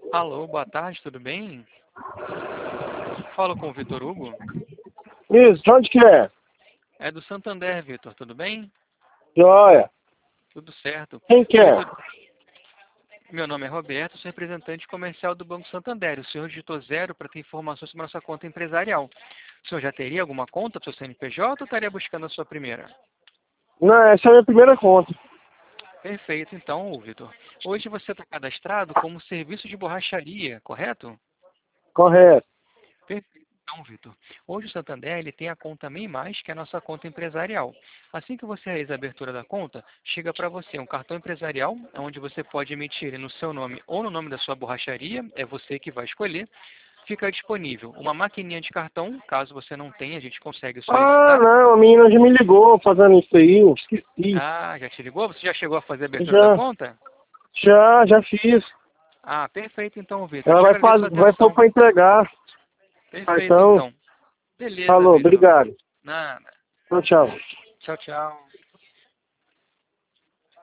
Alô, boa tarde, tudo bem? Falo com o Vitor Hugo. Isso, de onde que é? É do Santander, Vitor, tudo bem? Joia. Tudo certo. Quem que é? Vitor, meu nome é Roberto, sou representante comercial do Banco Santander. O senhor digitou 0 para ter informações sobre a nossa conta empresarial. O senhor já teria alguma conta para o seu CNPJ ou estaria buscando a sua primeira? Não, essa é a minha primeira conta. Perfeito, então, Vitor. Hoje você está cadastrado como serviço de borracharia, correto? Correto. Perfeito. Então, Vitor, hoje o Santander ele tem a conta MEI+, que é a nossa conta empresarial. Assim que você realiza a abertura da conta, chega para você um cartão empresarial, onde você pode emitir ele no seu nome ou no nome da sua borracharia, é você que vai escolher. Fica disponível uma maquininha de cartão, caso você não tenha, a gente consegue Ah, solicitar. não, a menina já me ligou fazendo isso aí, eu esqueci. Ah, já te ligou? Você já chegou a fazer a abertura da Já, conta? já fiz. Ah, perfeito então, Vitor. Eu Ela te agradeço a vai pôr atenção. pra entregar. Perfeito Cartão. então. Beleza, Falou, Vitor. obrigado. Nada. Tchau, tchau. Tchau, tchau.